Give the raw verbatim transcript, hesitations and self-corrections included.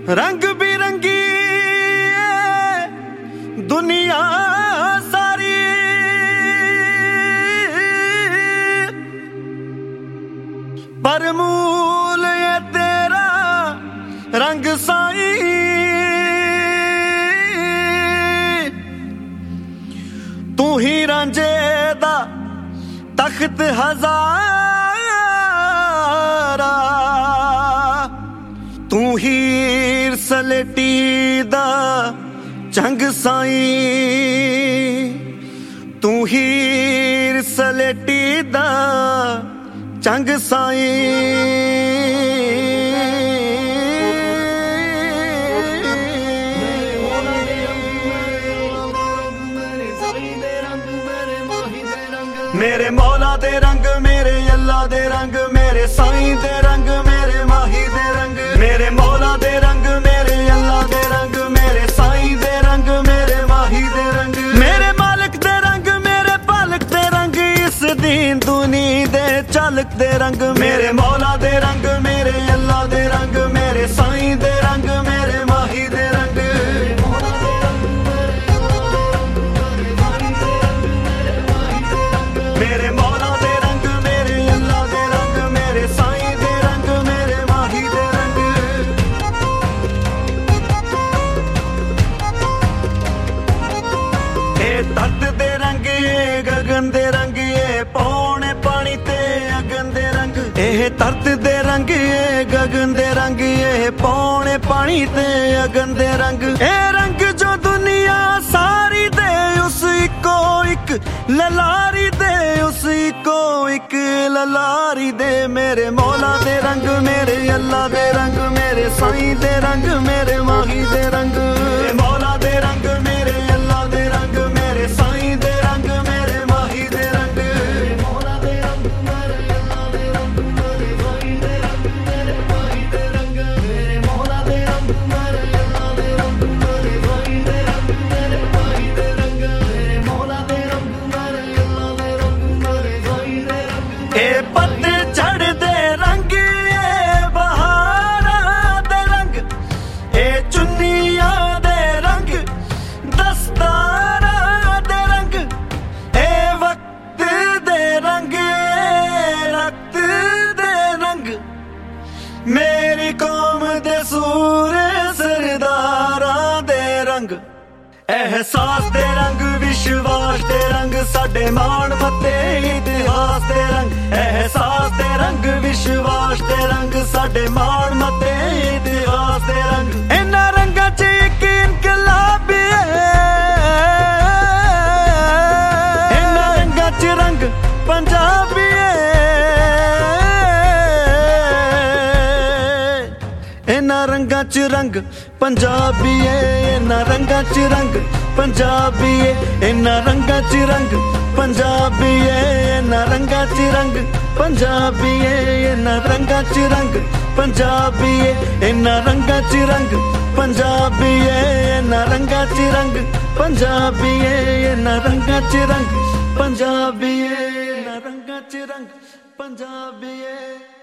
रंग बिरंगी दुनिया सारी, पर मूल ये तेरा रंग साई। तू ही रांझे दा तख्त हजारा, तू हीर सलेटी दा चंग साई। तू हीर सलेटी दा चंग साई। मेरे मौला दे रंग, मेरे अल्लाह दे रंग, मेरे साईं दे रंग, मेरे माही दे रंग। मेरे मौला दे रंग, मेरे अल्लाह दे रंग, मेरे साईं दे रंग, मेरे माही दे रंग। मेरे मालिक दे रंग, मेरे पालक दे रंग, इस दीन दुनी दे चालक दे रंग। मेरे मौला दे रंग, मेरे अल्लाह दे रंग, मेरे साईं दे रंग, मेरे माही दे रंग। मेरे मौला दे रंग, मेरे अल्लाह दे रंग, मेरे साईं दे रंग, मेरे माही दे रंग। ए धरत दे रंग, ये गगन दे रंग, ये पौने पानी ते अगन दे रंग। ਇਹ ਧਰਤ ਦੇ ਰੰਗ, ਇਹ ਗगन ਦੇ ਰੰਗ, ਇਹ ਪੌਣੇ ਪਾਣੀ ਤੇ ਅਗਨ ਦੇ ਰੰਗ। ਇਹ ਰੰਗ ਜੋ ਦੁਨੀਆ ਸਾਰੀ ਦੇ ਉਸ ਇੱਕੋ ਇੱਕ ਲਲਾਰੀ ਦੇ, ਉਸ ਇੱਕੋ ਇੱਕ ਲਲਾਰੀ ਦੇ। ਮੇਰੇ ਮੌਲਾ ਦੇ ਰੰਗ, ਮੇਰੇ ਅੱਲਾ ਦੇ ਰੰਗ, ਮੇਰੇ ਸਾਈਂ ਦੇ ਰੰਗ, ਮੇਰੇ ਮਾਹੀ ਦੇ ਰੰਗ। ਮੇਰੇ ਮੌਲਾ ਦੇ ਰੰਗ, ਮੇਰੇ ਅੱਲਾ ਦੇ ਰੰਗ, ਮੇਰੇ ਸਾਈਂ ਦੇ ਰੰਗ, ਮੇਰੇ ਮਾਹੀ ਦੇ ਰੰਗ। ਇਹ ਪੱਤੇ ਝੜਦੇ ਰੰਗ, ਇਹ ਬਹਾਰਾਂ ਦੇ ਰੰਗ, ਇਹ ਚੁੰਨੀਆਂ ਦੇ ਰੰਗ, ਦਸਤਾਰਾਂ ਦੇ ਰੰਗ, ਇਹ ਵਕਤ ਦੇ ਰੰਗ, ਇਹ ਰਕਤ ਦੇ ਰੰਗ। ਮੇਰੀ ਕੌਮ ਦੇ ਸੂਰੇ ਸਰਦਾਰਾਂ ਦੇ ਰੰਗ। एहसास दे रंग, विश्वास दे रंग, साडे मान मत्ते इतिहास दे रंग। एहसास दे रंग, विश्वास दे रंग, साडे मान मत्ते इतिहास दे रंग। इन्हां रंगां च इक इनकलाब है, इन्हां रंगां च रंग पंजाबी है। इन्हां रंगां च रंग पंजाबी है, इन्हां रंगां च रंग पंजाबी है। इन्हां रंगां च रंग पंजाबी है, इन्हां रंगां च रंग पंजाबी है। इन्हां रंगां च रंग पंजाबी है, इन्हां रंगां च रंग पंजाबी है। इन्हां रंगां च रंग पंजाबी है, इन्हां रंगां च रंग पंजाबी है। इन्हां रंगां च रंग पंजाबी है।